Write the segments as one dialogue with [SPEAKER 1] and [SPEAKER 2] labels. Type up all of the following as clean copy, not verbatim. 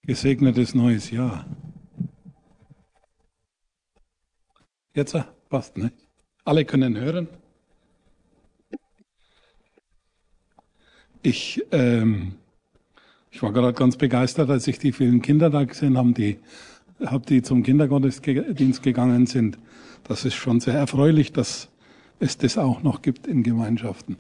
[SPEAKER 1] Gesegnetes neues Jahr. Jetzt passt, ne? Alle können hören. Ich war gerade ganz begeistert, als ich die vielen Kinder da gesehen habe, die zum Kindergottesdienst gegangen sind. Das ist schon sehr erfreulich, dass es das auch noch gibt in Gemeinschaften.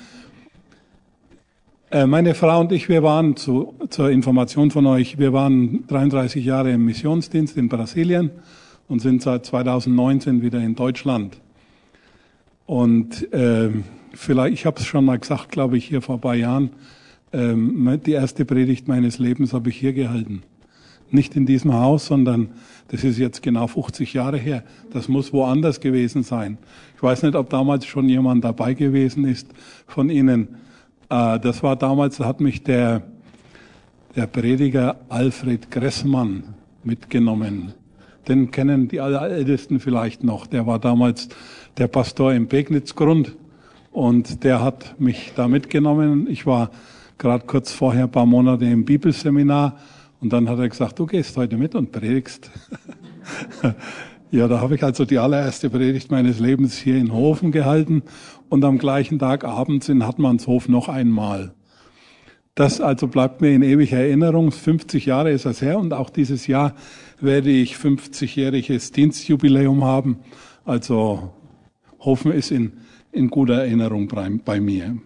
[SPEAKER 1] Meine Frau und ich, wir waren zur Information von euch, wir waren 33 Jahre im Missionsdienst in Brasilien und sind seit 2019 wieder in Deutschland. Und vielleicht, ich habe es schon mal gesagt, glaube ich, hier vor ein paar Jahren, die erste Predigt meines Lebens habe ich hier gehalten. Nicht in diesem Haus, sondern das ist jetzt genau 50 Jahre her. Das muss woanders gewesen sein. Ich weiß nicht, ob damals schon jemand dabei gewesen ist von Ihnen. Das war damals, da hat mich der Prediger Alfred Gressmann mitgenommen. Den kennen die Allerältesten vielleicht noch. Der war damals der Pastor im Begnitzgrund und der hat mich da mitgenommen. Ich war gerade kurz vorher ein paar Monate im Bibelseminar und dann hat er gesagt, du gehst heute mit und predigst. Ja, da habe ich also die allererste Predigt meines Lebens hier in Hofen gehalten und am gleichen Tag abends in Hartmannshof noch einmal. Das also bleibt mir in ewiger Erinnerung. 50 Jahre ist das her und auch dieses Jahr werde ich 50-jähriges Dienstjubiläum haben. Also Hofen ist in guter Erinnerung bei mir.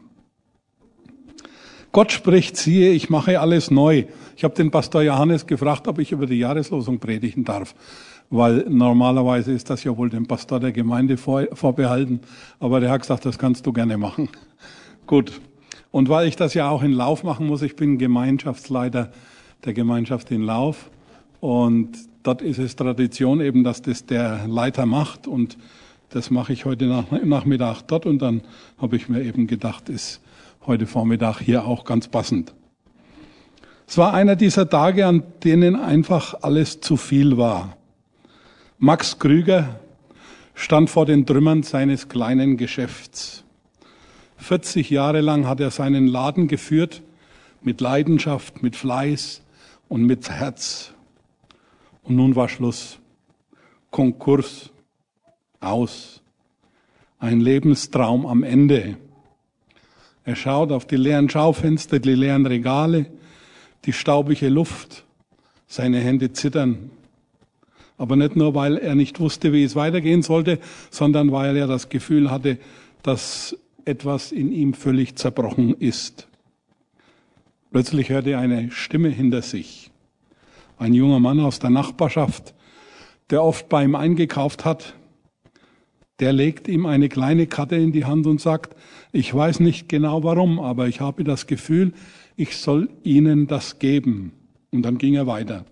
[SPEAKER 1] Gott spricht, siehe, ich mache alles neu. Ich habe den Pastor Johannes gefragt, ob ich über die Jahreslosung predigen darf. Weil normalerweise ist das ja wohl dem Pastor der Gemeinde vorbehalten. Aber der hat gesagt, das kannst du gerne machen. Gut. Und weil ich das ja auch in Lauf machen muss, ich bin Gemeinschaftsleiter der Gemeinschaft in Lauf. Und dort ist es Tradition eben, dass das der Leiter macht. Und das mache ich heute Nachmittag dort. Und dann habe ich mir eben gedacht, ist heute Vormittag hier auch ganz passend. Es war einer dieser Tage, an denen einfach alles zu viel war. Max Krüger stand vor den Trümmern seines kleinen Geschäfts. 40 Jahre lang hat er seinen Laden geführt, mit Leidenschaft, mit Fleiß und mit Herz. Und nun war Schluss. Konkurs. Aus. Ein Lebenstraum am Ende. Er schaut auf die leeren Schaufenster, die leeren Regale, die staubige Luft. Seine Hände zittern. Aber nicht nur, weil er nicht wusste, wie es weitergehen sollte, sondern weil er das Gefühl hatte, dass etwas in ihm völlig zerbrochen ist. Plötzlich hörte er eine Stimme hinter sich. Ein junger Mann aus der Nachbarschaft, der oft bei ihm eingekauft hat, der legt ihm eine kleine Karte in die Hand und sagt, ich weiß nicht genau warum, aber ich habe das Gefühl, ich soll Ihnen das geben. Und dann ging er weiter.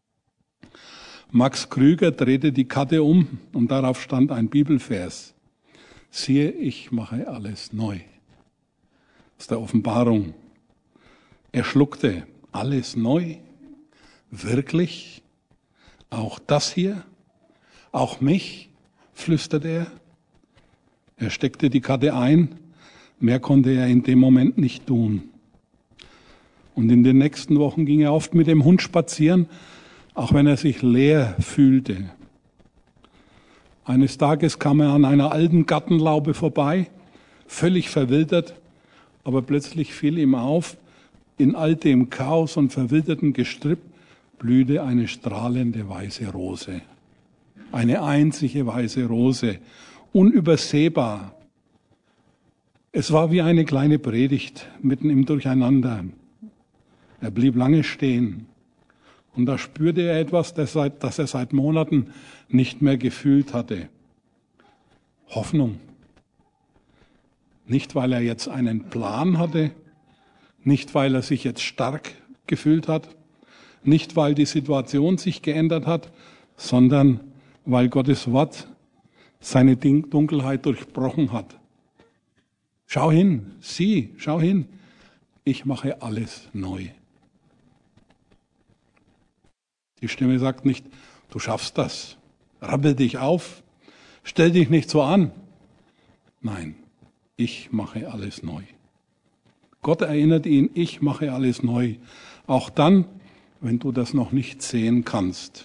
[SPEAKER 1] Max Krüger drehte die Karte um und darauf stand ein Bibelvers. Siehe, ich mache alles neu. Aus der Offenbarung. Er schluckte, alles neu? Wirklich? Auch das hier? Auch mich? Flüsterte er. Er steckte die Karte ein. Mehr konnte er in dem Moment nicht tun. Und in den nächsten Wochen ging er oft mit dem Hund spazieren, auch wenn er sich leer fühlte. Eines Tages kam er an einer alten Gartenlaube vorbei, völlig verwildert, aber plötzlich fiel ihm auf, in all dem Chaos und verwilderten Gestrüpp blühte eine strahlende weiße Rose. Eine einzige weiße Rose, unübersehbar. Es war wie eine kleine Predigt mitten im Durcheinander. Er blieb lange stehen. Und da spürte er etwas, das er seit Monaten nicht mehr gefühlt hatte. Hoffnung. Nicht, weil er jetzt einen Plan hatte, nicht, weil er sich jetzt stark gefühlt hat, nicht, weil die Situation sich geändert hat, sondern weil Gottes Wort seine Dunkelheit durchbrochen hat. Schau hin, schau hin, ich mache alles neu. Die Stimme sagt nicht, du schaffst das, rappel dich auf, stell dich nicht so an. Nein, ich mache alles neu. Gott erinnert ihn, ich mache alles neu. Auch dann, wenn du das noch nicht sehen kannst.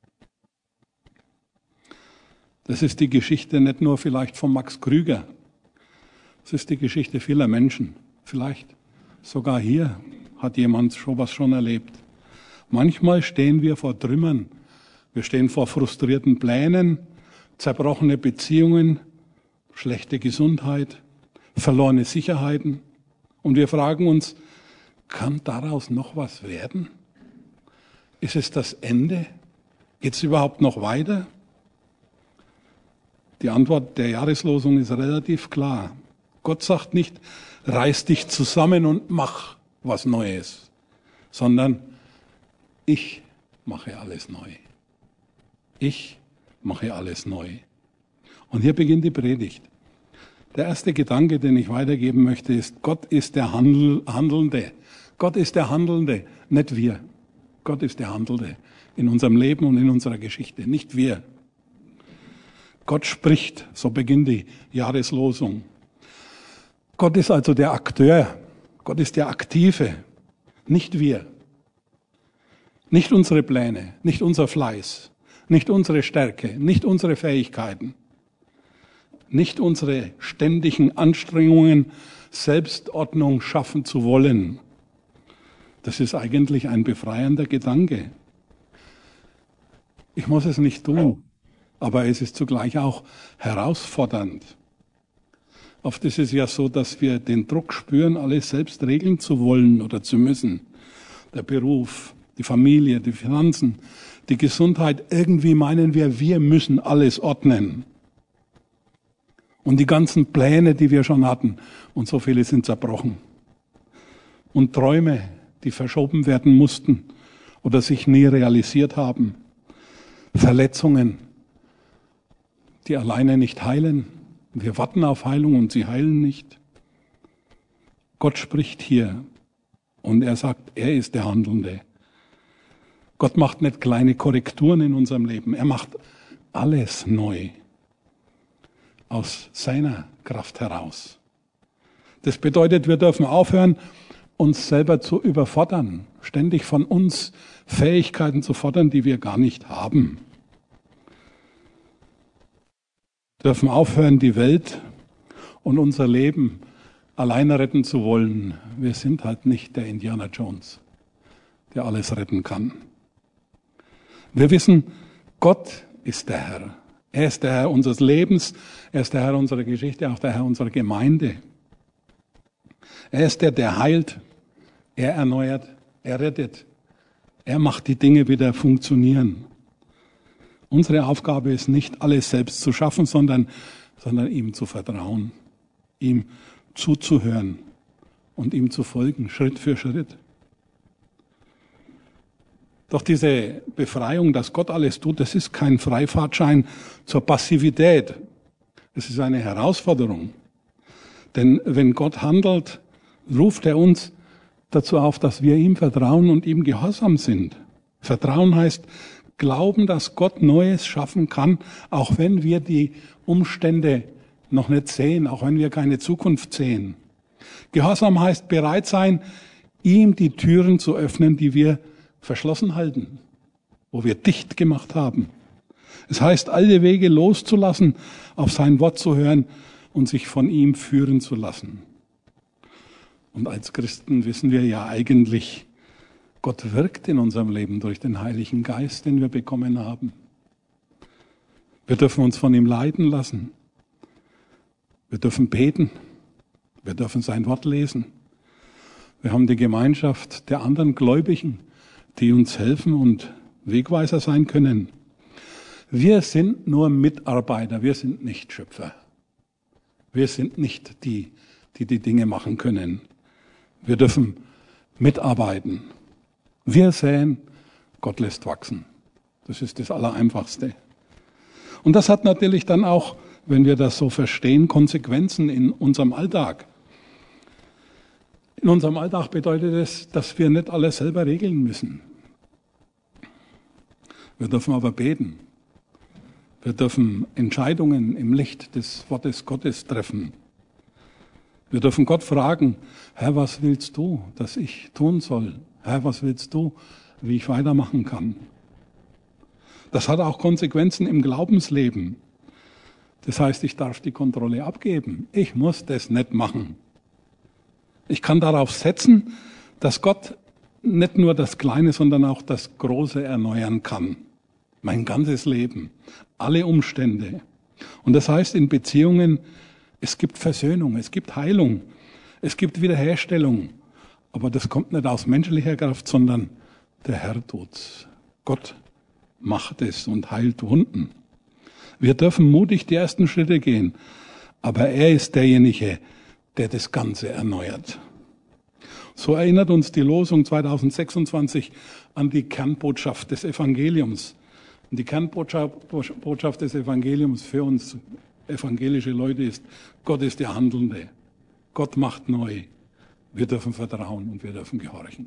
[SPEAKER 1] Das ist die Geschichte nicht nur vielleicht von Max Krüger. Das ist die Geschichte vieler Menschen. Vielleicht sogar hier hat jemand was schon erlebt. Manchmal stehen wir vor Trümmern. Wir stehen vor frustrierten Plänen, zerbrochene Beziehungen, schlechte Gesundheit, verlorene Sicherheiten. Und wir fragen uns, kann daraus noch was werden? Ist es das Ende? Geht es überhaupt noch weiter? Die Antwort der Jahreslosung ist relativ klar. Gott sagt nicht, reiß dich zusammen und mach was Neues, sondern ich mache alles neu. Ich mache alles neu. Und hier beginnt die Predigt. Der erste Gedanke, den ich weitergeben möchte, ist, Gott ist der Handelnde. Gott ist der Handelnde, nicht wir. Gott ist der Handelnde in unserem Leben und in unserer Geschichte, nicht wir. Gott spricht, so beginnt die Jahreslosung. Gott ist also der Akteur. Gott ist der Aktive, nicht wir. Nicht unsere Pläne, nicht unser Fleiß, nicht unsere Stärke, nicht unsere Fähigkeiten, nicht unsere ständigen Anstrengungen, Selbstordnung schaffen zu wollen. Das ist eigentlich ein befreiender Gedanke. Ich muss es nicht tun, aber es ist zugleich auch herausfordernd. Oft ist es ja so, dass wir den Druck spüren, alles selbst regeln zu wollen oder zu müssen. Der Beruf, die Familie, die Finanzen, die Gesundheit. Irgendwie meinen wir müssen alles ordnen. Und die ganzen Pläne, die wir schon hatten, und so viele sind zerbrochen. Und Träume, die verschoben werden mussten oder sich nie realisiert haben. Verletzungen, die alleine nicht heilen. Wir warten auf Heilung und sie heilen nicht. Gott spricht hier und er sagt, er ist der Handelnde. Gott macht nicht kleine Korrekturen in unserem Leben, er macht alles neu aus seiner Kraft heraus. Das bedeutet, wir dürfen aufhören, uns selber zu überfordern, ständig von uns Fähigkeiten zu fordern, die wir gar nicht haben. Wir dürfen aufhören, die Welt und unser Leben alleine retten zu wollen. Wir sind halt nicht der Indiana Jones, der alles retten kann. Wir wissen, Gott ist der Herr. Er ist der Herr unseres Lebens, er ist der Herr unserer Geschichte, auch der Herr unserer Gemeinde. Er ist der heilt, er erneuert, er rettet. Er macht die Dinge wieder funktionieren. Unsere Aufgabe ist nicht, alles selbst zu schaffen, sondern ihm zu vertrauen, ihm zuzuhören und ihm zu folgen, Schritt für Schritt. Doch diese Befreiung, dass Gott alles tut, das ist kein Freifahrtschein zur Passivität. Es ist eine Herausforderung. Denn wenn Gott handelt, ruft er uns dazu auf, dass wir ihm vertrauen und ihm gehorsam sind. Vertrauen heißt glauben, dass Gott Neues schaffen kann, auch wenn wir die Umstände noch nicht sehen, auch wenn wir keine Zukunft sehen. Gehorsam heißt bereit sein, ihm die Türen zu öffnen, die wir verschlossen halten, wo wir dicht gemacht haben. Es heißt, alle Wege loszulassen, auf sein Wort zu hören und sich von ihm führen zu lassen. Und als Christen wissen wir ja eigentlich, Gott wirkt in unserem Leben durch den Heiligen Geist, den wir bekommen haben. Wir dürfen uns von ihm leiten lassen. Wir dürfen beten. Wir dürfen sein Wort lesen. Wir haben die Gemeinschaft der anderen Gläubigen, die uns helfen und Wegweiser sein können. Wir sind nur Mitarbeiter, wir sind nicht Schöpfer. Wir sind nicht die Dinge machen können. Wir dürfen mitarbeiten. Wir säen, Gott lässt wachsen. Das ist das Allereinfachste. Und das hat natürlich dann auch, wenn wir das so verstehen, Konsequenzen in unserem Alltag. In unserem Alltag bedeutet es, dass wir nicht alles selber regeln müssen. Wir dürfen aber beten. Wir dürfen Entscheidungen im Licht des Wortes Gottes treffen. Wir dürfen Gott fragen, Herr, was willst du, dass ich tun soll? Herr, was willst du, wie ich weitermachen kann? Das hat auch Konsequenzen im Glaubensleben. Das heißt, ich darf die Kontrolle abgeben. Ich muss das nicht machen. Ich kann darauf setzen, dass Gott nicht nur das Kleine, sondern auch das Große erneuern kann. Mein ganzes Leben, alle Umstände. Und das heißt in Beziehungen, es gibt Versöhnung, es gibt Heilung, es gibt Wiederherstellung. Aber das kommt nicht aus menschlicher Kraft, sondern der Herr tut's. Gott macht es und heilt Wunden. Wir dürfen mutig die ersten Schritte gehen, aber er ist derjenige, der das Ganze erneuert. So erinnert uns die Losung 2026 an die Kernbotschaft des Evangeliums. Und die Kernbotschaft des Evangeliums für uns evangelische Leute ist, Gott ist der Handelnde. Gott macht neu. Wir dürfen vertrauen und wir dürfen gehorchen.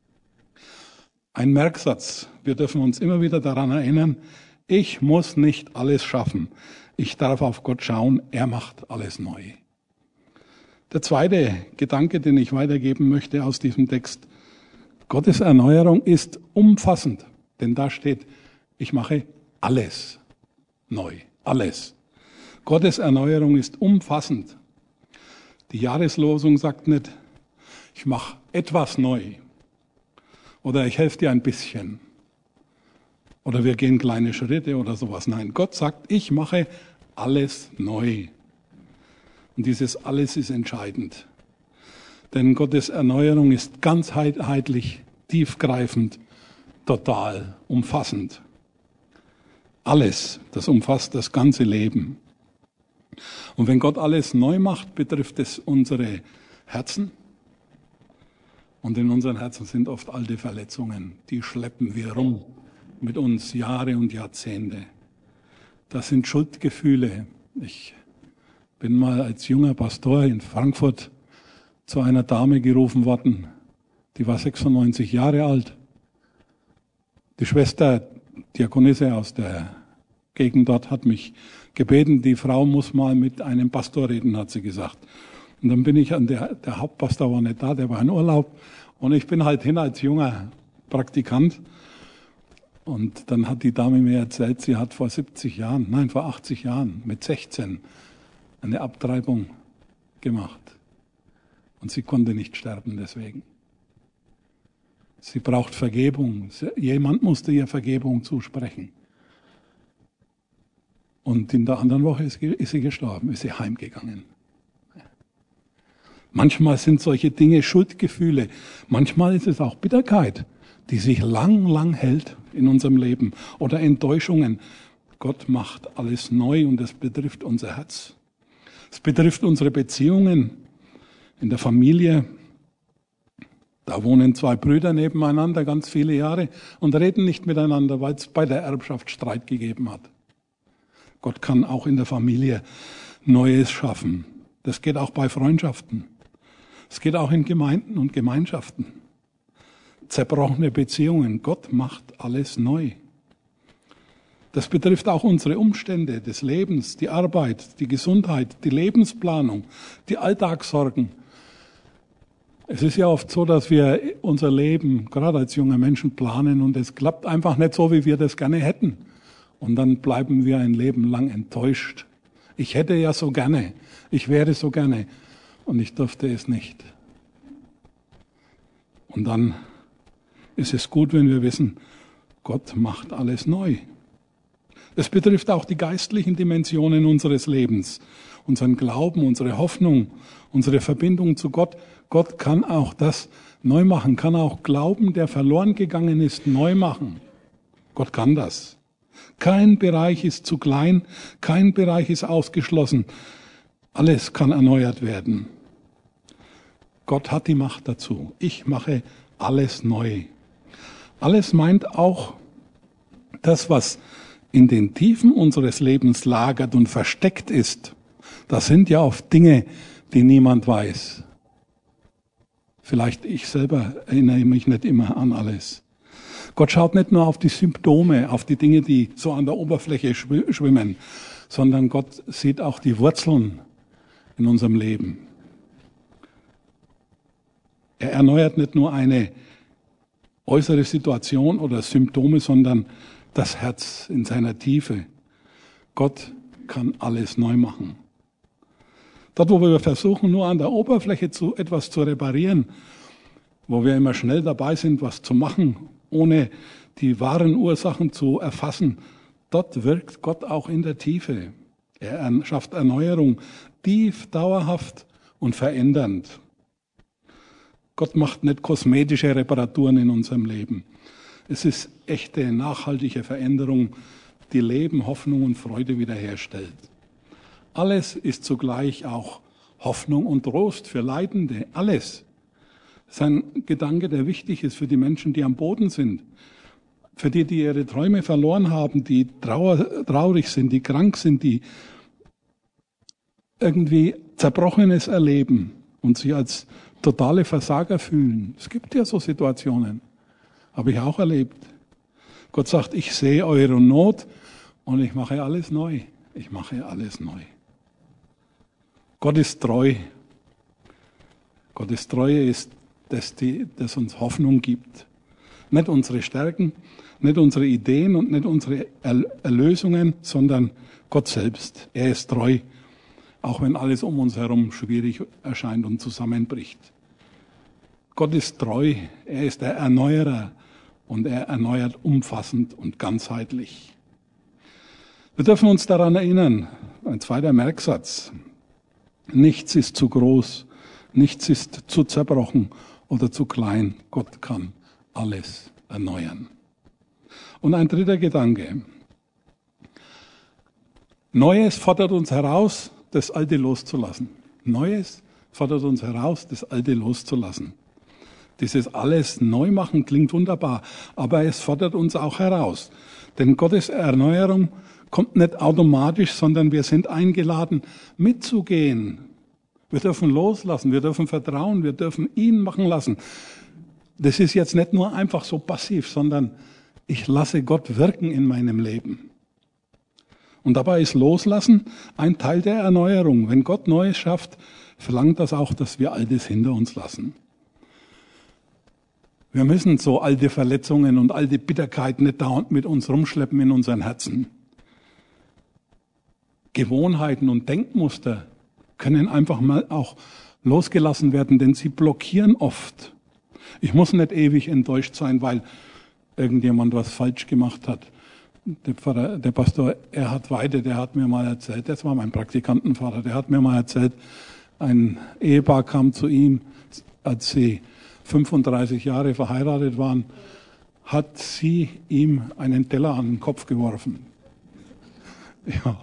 [SPEAKER 1] Ein Merksatz. Wir dürfen uns immer wieder daran erinnern, ich muss nicht alles schaffen. Ich darf auf Gott schauen, er macht alles neu. Der zweite Gedanke, den ich weitergeben möchte aus diesem Text, Gottes Erneuerung ist umfassend, denn da steht, ich mache alles neu, alles. Gottes Erneuerung ist umfassend. Die Jahreslosung sagt nicht, ich mache etwas neu oder ich helfe dir ein bisschen oder wir gehen kleine Schritte oder sowas. Nein, Gott sagt, ich mache alles neu. Und dieses alles ist entscheidend. Denn Gottes Erneuerung ist ganzheitlich, tiefgreifend, total, umfassend. Alles, das umfasst das ganze Leben. Und wenn Gott alles neu macht, betrifft es unsere Herzen. Und in unseren Herzen sind oft alte Verletzungen, die schleppen wir rum mit uns Jahre und Jahrzehnte. Das sind Schuldgefühle. Ich bin mal als junger Pastor in Frankfurt zu einer Dame gerufen worden, die war 96 Jahre alt. Die Schwester, Diakonisse aus der Gegend dort, hat mich gebeten, die Frau muss mal mit einem Pastor reden, hat sie gesagt. Und dann bin ich der Hauptpastor war nicht da, der war in Urlaub. Und ich bin halt hin als junger Praktikant. Und dann hat die Dame mir erzählt, sie hat vor 80 Jahren, mit 16, eine Abtreibung gemacht. Und sie konnte nicht sterben deswegen. Sie braucht Vergebung. Jemand musste ihr Vergebung zusprechen. Und in der anderen Woche ist sie gestorben, ist sie heimgegangen. Manchmal sind solche Dinge Schuldgefühle. Manchmal ist es auch Bitterkeit, die sich lang hält in unserem Leben. Oder Enttäuschungen. Gott macht alles neu und es betrifft unser Herz. Es betrifft unsere Beziehungen in der Familie. Da wohnen zwei Brüder nebeneinander ganz viele Jahre und reden nicht miteinander, weil es bei der Erbschaft Streit gegeben hat. Gott kann auch in der Familie Neues schaffen. Das geht auch bei Freundschaften. Es geht auch in Gemeinden und Gemeinschaften. Zerbrochene Beziehungen. Gott macht alles neu. Das betrifft auch unsere Umstände des Lebens, die Arbeit, die Gesundheit, die Lebensplanung, die Alltagssorgen. Es ist ja oft so, dass wir unser Leben, gerade als junge Menschen, planen und es klappt einfach nicht so, wie wir das gerne hätten. Und dann bleiben wir ein Leben lang enttäuscht. Ich hätte ja so gerne, ich wäre so gerne und ich durfte es nicht. Und dann ist es gut, wenn wir wissen, Gott macht alles neu. Es betrifft auch die geistlichen Dimensionen unseres Lebens, unseren Glauben, unsere Hoffnung, unsere Verbindung zu Gott. Gott kann auch das neu machen, kann auch Glauben, der verloren gegangen ist, neu machen. Gott kann das. Kein Bereich ist zu klein, kein Bereich ist ausgeschlossen. Alles kann erneuert werden. Gott hat die Macht dazu. Ich mache alles neu. Alles meint auch das, was in den Tiefen unseres Lebens lagert und versteckt ist. Das sind ja oft Dinge, die niemand weiß. Vielleicht ich selber erinnere mich nicht immer an alles. Gott schaut nicht nur auf die Symptome, auf die Dinge, die so an der Oberfläche schwimmen, sondern Gott sieht auch die Wurzeln in unserem Leben. Er erneuert nicht nur eine äußere Situation oder Symptome, sondern das Herz in seiner Tiefe. Gott kann alles neu machen. Dort, wo wir versuchen, nur an der Oberfläche etwas zu reparieren, wo wir immer schnell dabei sind, was zu machen, ohne die wahren Ursachen zu erfassen, dort wirkt Gott auch in der Tiefe. Er schafft Erneuerung, tief, dauerhaft und verändernd. Gott macht nicht kosmetische Reparaturen in unserem Leben. Es ist echte, nachhaltige Veränderung, die Leben, Hoffnung und Freude wiederherstellt. Alles ist zugleich auch Hoffnung und Trost für Leidende. Alles. Das ist ein Gedanke, der wichtig ist für die Menschen, die am Boden sind. Für die, die ihre Träume verloren haben, die traurig sind, die krank sind, die irgendwie Zerbrochenes erleben und sich als totale Versager fühlen. Es gibt ja so Situationen. Habe ich auch erlebt. Gott sagt, ich sehe eure Not und ich mache alles neu. Ich mache alles neu. Gott ist treu. Gottes Treue ist das uns Hoffnung gibt. Nicht unsere Stärken, nicht unsere Ideen und nicht unsere Erlösungen, sondern Gott selbst. Er ist treu, auch wenn alles um uns herum schwierig erscheint und zusammenbricht. Gott ist treu, er ist der Erneuerer und er erneuert umfassend und ganzheitlich. Wir dürfen uns daran erinnern, ein zweiter Merksatz, nichts ist zu groß, nichts ist zu zerbrochen oder zu klein. Gott kann alles erneuern. Und ein dritter Gedanke. Neues fordert uns heraus, das Alte loszulassen. Neues fordert uns heraus, das Alte loszulassen. Dieses alles neu machen klingt wunderbar, aber es fordert uns auch heraus. Denn Gottes Erneuerung kommt nicht automatisch, sondern wir sind eingeladen, mitzugehen. Wir dürfen loslassen, wir dürfen vertrauen, wir dürfen ihn machen lassen. Das ist jetzt nicht nur einfach so passiv, sondern ich lasse Gott wirken in meinem Leben. Und dabei ist Loslassen ein Teil der Erneuerung. Wenn Gott Neues schafft, verlangt das auch, dass wir Altes hinter uns lassen. Wir müssen so alte Verletzungen und alte Bitterkeit nicht dauernd mit uns rumschleppen in unseren Herzen. Gewohnheiten und Denkmuster können einfach mal auch losgelassen werden, denn sie blockieren oft. Ich muss nicht ewig enttäuscht sein, weil irgendjemand was falsch gemacht hat. Der Pastor Erhard Weide, der hat mir mal erzählt, das war mein Praktikantenvater, der hat mir mal erzählt, ein Ehepaar kam zu ihm, als sie 35 Jahre verheiratet waren, hat sie ihm einen Teller an den Kopf geworfen. Ja.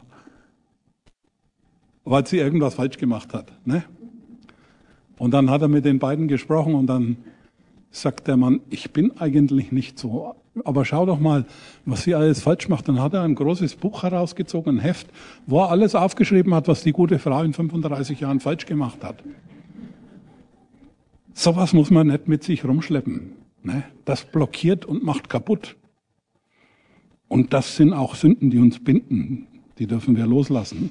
[SPEAKER 1] Weil sie irgendwas falsch gemacht hat. Ne? Und dann hat er mit den beiden gesprochen und dann sagt der Mann, ich bin eigentlich nicht so, aber schau doch mal, was sie alles falsch macht. Dann hat er ein großes Buch herausgezogen, ein Heft, wo er alles aufgeschrieben hat, was die gute Frau in 35 Jahren falsch gemacht hat. Sowas muss man nicht mit sich rumschleppen. Ne? Das blockiert und macht kaputt. Und das sind auch Sünden, die uns binden. Die dürfen wir loslassen.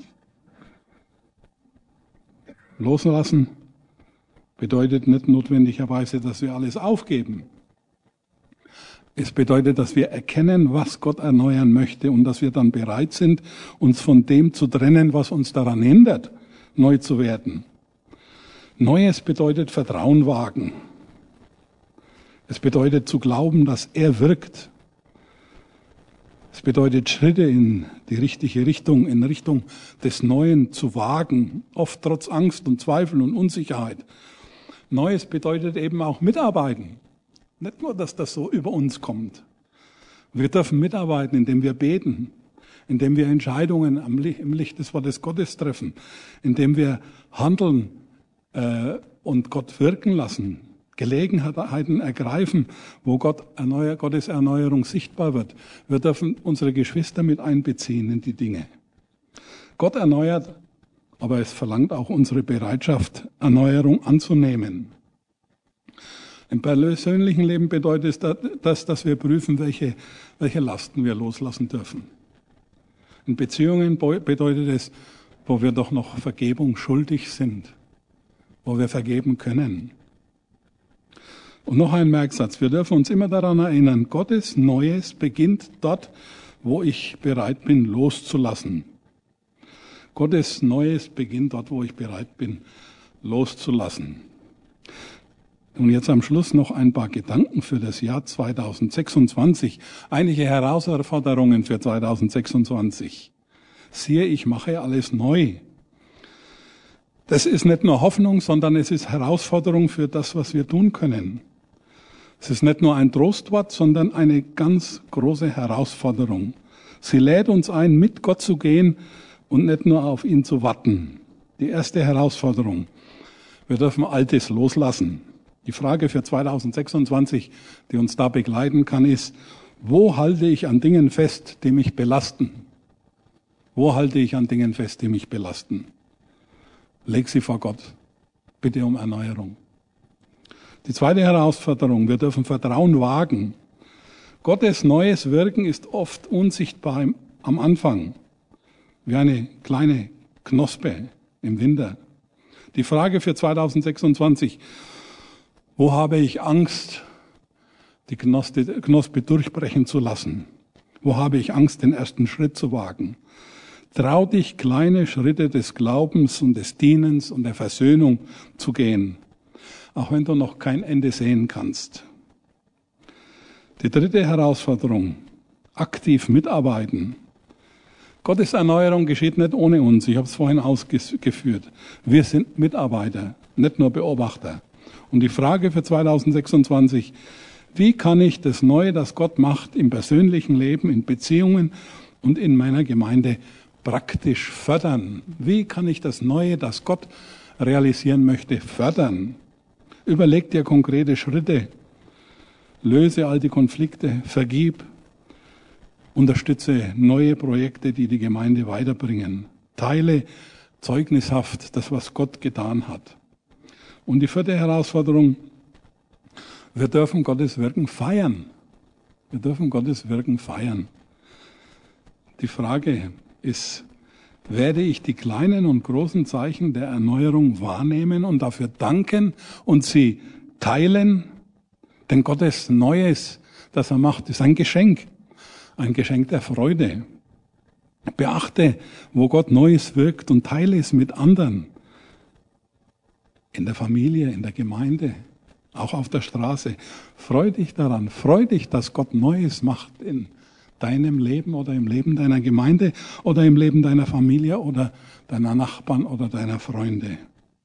[SPEAKER 1] Loslassen bedeutet nicht notwendigerweise, dass wir alles aufgeben. Es bedeutet, dass wir erkennen, was Gott erneuern möchte und dass wir dann bereit sind, uns von dem zu trennen, was uns daran hindert, neu zu werden. Neues bedeutet Vertrauen wagen. Es bedeutet zu glauben, dass er wirkt. Es bedeutet Schritte in die richtige Richtung, in Richtung des Neuen zu wagen, oft trotz Angst und Zweifel und Unsicherheit. Neues bedeutet eben auch mitarbeiten. Nicht nur, dass das so über uns kommt. Wir dürfen mitarbeiten, indem wir beten, indem wir Entscheidungen im Licht des Wortes Gottes treffen, indem wir handeln und Gott wirken lassen, Gelegenheiten ergreifen, wo Gottes Erneuerung sichtbar wird. Wir dürfen unsere Geschwister mit einbeziehen in die Dinge. Gott erneuert, aber es verlangt auch unsere Bereitschaft, Erneuerung anzunehmen. Im persönlichen Leben bedeutet das, dass wir prüfen, welche Lasten wir loslassen dürfen. In Beziehungen bedeutet es, wo wir doch noch Vergebung schuldig sind, wo wir vergeben können. Und noch ein Merksatz. Wir dürfen uns immer daran erinnern, Gottes Neues beginnt dort, wo ich bereit bin, loszulassen. Gottes Neues beginnt dort, wo ich bereit bin, loszulassen. Und jetzt am Schluss noch ein paar Gedanken für das Jahr 2026. Einige Herausforderungen für 2026. Siehe, ich mache alles neu. Das ist nicht nur Hoffnung, sondern es ist Herausforderung für das, was wir tun können. Es ist nicht nur ein Trostwort, sondern eine ganz große Herausforderung. Sie lädt uns ein, mit Gott zu gehen und nicht nur auf ihn zu warten. Die erste Herausforderung. Wir dürfen Altes loslassen. Die Frage für 2026, die uns da begleiten kann, ist, wo halte ich an Dingen fest, die mich belasten? Wo halte ich an Dingen fest, die mich belasten? Leg sie vor Gott. Bitte um Erneuerung. Die zweite Herausforderung, wir dürfen Vertrauen wagen. Gottes neues Wirken ist oft unsichtbar am Anfang, wie eine kleine Knospe im Winter. Die Frage für 2026, wo habe ich Angst, die Knospe durchbrechen zu lassen? Wo habe ich Angst, den ersten Schritt zu wagen? Trau dich, kleine Schritte des Glaubens und des Dienens und der Versöhnung zu gehen, auch wenn du noch kein Ende sehen kannst. Die dritte Herausforderung, aktiv mitarbeiten. Gottes Erneuerung geschieht nicht ohne uns. Ich habe es vorhin ausgeführt. Wir sind Mitarbeiter, nicht nur Beobachter. Und die Frage für 2026, wie kann ich das Neue, das Gott macht, im persönlichen Leben, in Beziehungen und in meiner Gemeinde praktisch fördern? Wie kann ich das Neue, das Gott realisieren möchte, fördern? Überleg dir konkrete Schritte. Löse alte Konflikte, vergib, unterstütze neue Projekte, die die Gemeinde weiterbringen. Teile zeugnishaft das, was Gott getan hat. Und die vierte Herausforderung, wir dürfen Gottes Wirken feiern. Wir dürfen Gottes Wirken feiern. Die Frage ist, werde ich die kleinen und großen Zeichen der Erneuerung wahrnehmen und dafür danken und sie teilen? Denn Gottes Neues, das er macht, ist ein Geschenk der Freude. Beachte, wo Gott Neues wirkt und teile es mit anderen. In der Familie, in der Gemeinde, auch auf der Straße. Freu dich daran, freu dich, dass Gott Neues macht in deinem Leben oder im Leben deiner Gemeinde oder im Leben deiner Familie oder deiner Nachbarn oder deiner Freunde.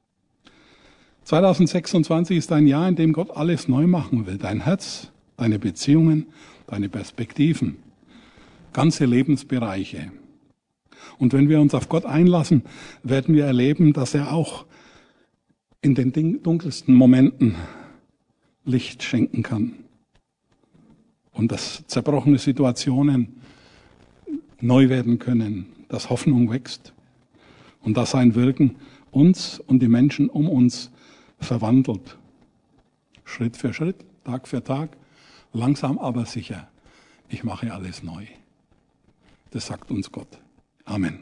[SPEAKER 1] 2026 ist ein Jahr, in dem Gott alles neu machen will. Dein Herz, deine Beziehungen, deine Perspektiven, ganze Lebensbereiche. Und wenn wir uns auf Gott einlassen, werden wir erleben, dass er auch in den dunkelsten Momenten Licht schenken kann. Und dass zerbrochene Situationen neu werden können, dass Hoffnung wächst und dass sein Wirken uns und die Menschen um uns verwandelt. Schritt für Schritt, Tag für Tag, langsam aber sicher. Ich mache alles neu. Das sagt uns Gott. Amen.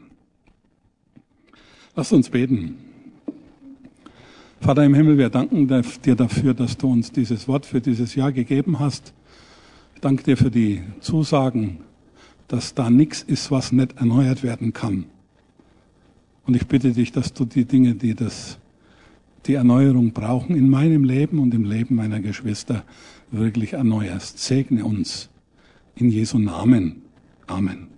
[SPEAKER 1] Lasst uns beten. Vater im Himmel, wir danken dir dafür, dass du uns dieses Wort für dieses Jahr gegeben hast. Ich danke dir für die Zusagen, dass da nichts ist, was nicht erneuert werden kann. Und ich bitte dich, dass du die Dinge, die die Erneuerung brauchen, in meinem Leben und im Leben meiner Geschwister wirklich erneuerst. Segne uns in Jesu Namen. Amen.